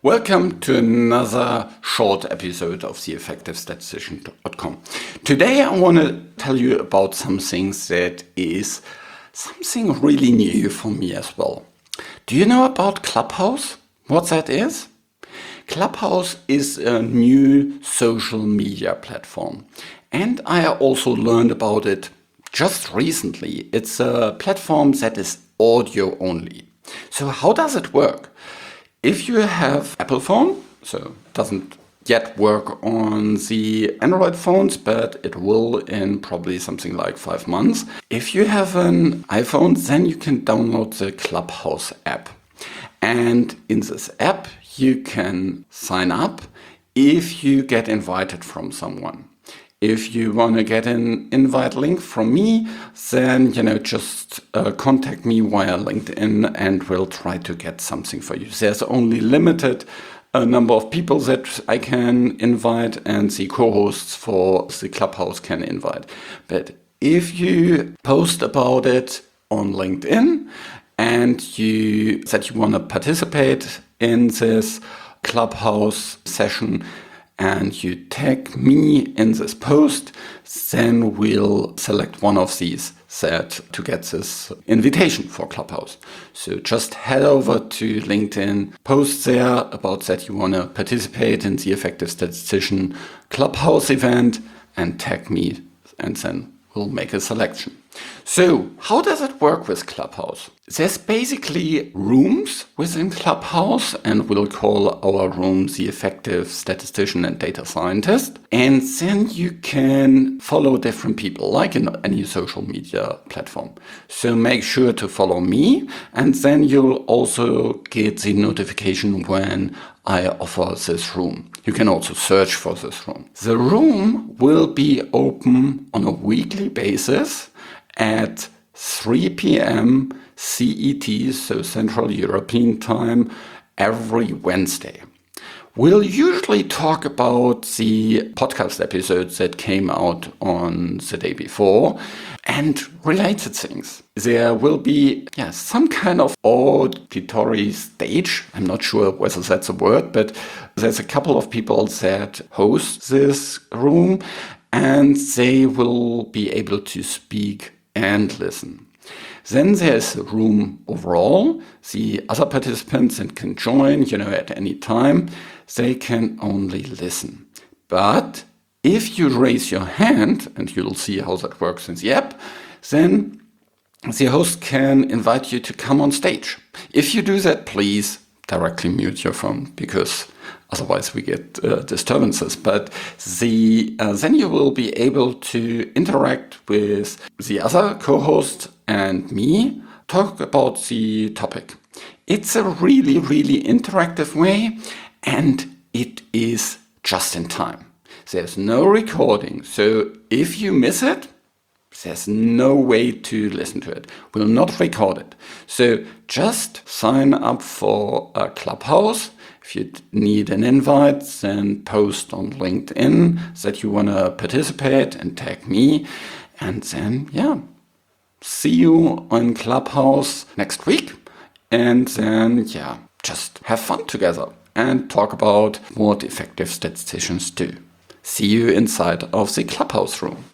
Welcome to another short episode of TheEffectiveStatistician.com. Today I want to tell you about something that is something really new for me as well. Do you know about Clubhouse? What that is? Clubhouse is a new social media platform, and I also learned about it just recently. It's a platform that is audio only. So how does it work? If you have Apple phone, so it doesn't yet work on the Android phones, but it will in probably something like 5 months. If you have an iPhone, then you can download the Clubhouse app. And in this app, you can sign up if you get invited from someone. If you want to get an invite link from me, then, just contact me via LinkedIn and we'll try to get something for you. There's only limited number of people that I can invite and the co-hosts for the Clubhouse can invite. But if you post about it on LinkedIn and you want to participate in this Clubhouse session, and you tag me in this post, then we'll select one of these to get this invitation for Clubhouse. So just head over to LinkedIn, post there about that you want to participate in the Effective Statistician Clubhouse event and tag me, and then we'll make a selection. So how does it work with Clubhouse? There's basically rooms within Clubhouse, and we'll call our room the Effective Statistician and Data Scientist. And then you can follow different people, like in any social media platform. So make sure to follow me, and then you'll also get the notification when I offer this room. You can also search for this room. The room will be open on a weekly basis at 3 p.m. CET, so Central European Time, every Wednesday. We'll usually talk about the podcast episodes that came out on the day before and related things. There will be some kind of auditory stage. I'm not sure whether that's a word, but there's a couple of people that host this room, and they will be able to speak and listen. Then there's a room overall. The other participants that can join, at any time. They can only listen. But if you raise your hand, and you'll see how that works in the app, then the host can invite you to come on stage. If you do that, please directly mute your phone, because otherwise we get disturbances. But then you will be able to interact with the other co-host and me, talk about the topic. It's a really, really interactive way, and it is just in time. There's no recording, so if you miss it, there's no way to listen to it. We'll not record it. So just sign up for a Clubhouse. If you need an invite, then post on LinkedIn that you want to participate and tag me. And then, see you on Clubhouse next week. And then, just have fun together and talk about what effective statisticians do. See you inside of the Clubhouse room.